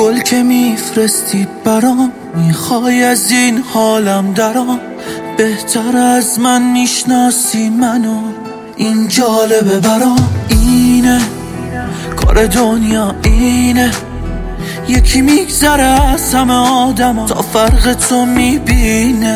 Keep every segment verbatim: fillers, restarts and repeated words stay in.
گل که میفرستی برام، میخوای از این حالم درام. بهتر از من میشناسی منو، این جالبه برام. اینه کار دنیا، اینه یکی میگذره از همه آدم تا فرق تو میبینه.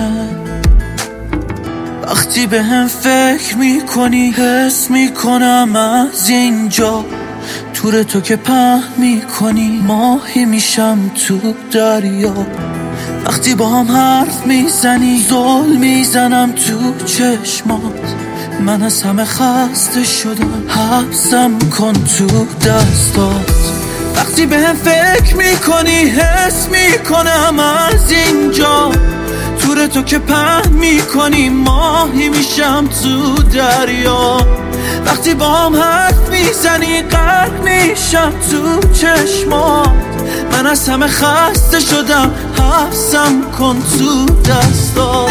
وقتی به هم فکر میکنی حس میکنم از اینجا، تور تو که پهن میکنی ماهی میشم تو دریا. وقتی با هم حرف میزنی زل میزنم تو چشمات. من از همه خسته شدم، حبسم کن تو دستات. وقتی به هم فکر میکنی حس میکنم از اینجا، تور تو که پهن میکنی ماهی میشم تو دریا. وقتی با هم حرف میزنی غرق میشم تو چشمات. من از همه خسته شدم، حبسم کن تو دستات.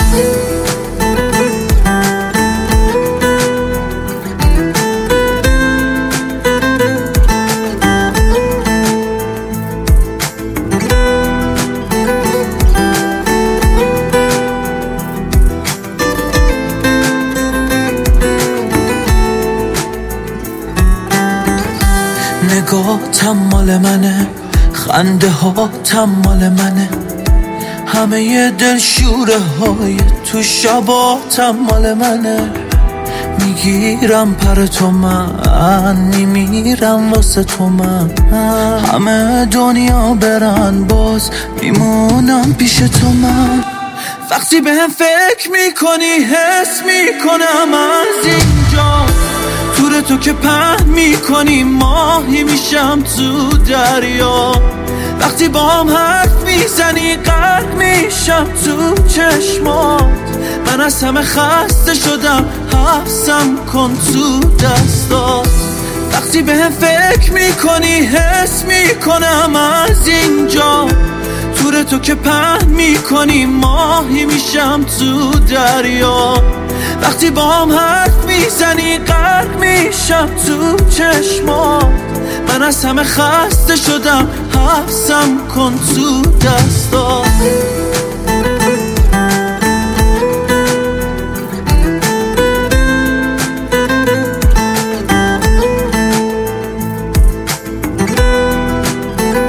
نگاه مال منه، خنده ها مال منه، همه دل شوره های تو شبات مال منه. میگیرم پر تو من، میمیرم واسه تو من. همه دنیا برن باز میمونم پیش تو من. وقتی به هم فکر میکنی حس میکنم از اینجا، تور تو که پهن میکنی ماهی میشم تو دریا. وقتی با هم حرف میزنی غرق میشم تو چشمات. من از همه خسته شدم، حبسم کن تو دستات. وقتی به هم فکر میکنی حس میکنم از اینجا، تور تو که پهن میکنی ماهی میشم تو دریا. وقتی با هم حرف میزنی غرق میشم تو چشمات. من از همه خسته شدم، حبسم کن تو دستات.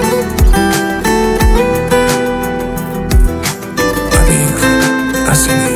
I mean, I see